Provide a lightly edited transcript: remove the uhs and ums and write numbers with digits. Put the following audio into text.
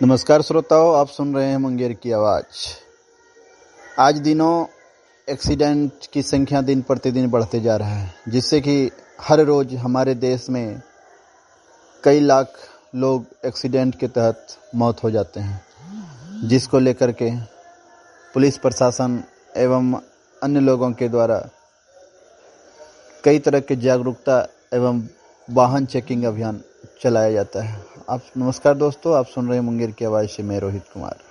नमस्कार श्रोताओं, आप सुन रहे हैं मुंगेर की आवाज़। आज दिनों एक्सीडेंट की संख्या दिन प्रतिदिन बढ़ते जा रहा है, जिससे कि हर रोज़ हमारे देश में कई लाख लोग एक्सीडेंट के तहत मौत हो जाते हैं, जिसको लेकर के पुलिस प्रशासन एवं अन्य लोगों के द्वारा कई तरह के जागरूकता एवं वाहन चेकिंग अभियान चलाया जाता है। नमस्कार दोस्तों, आप सुन रहे हैं मुंगेर की आवाज़ से मैं रोहित कुमार।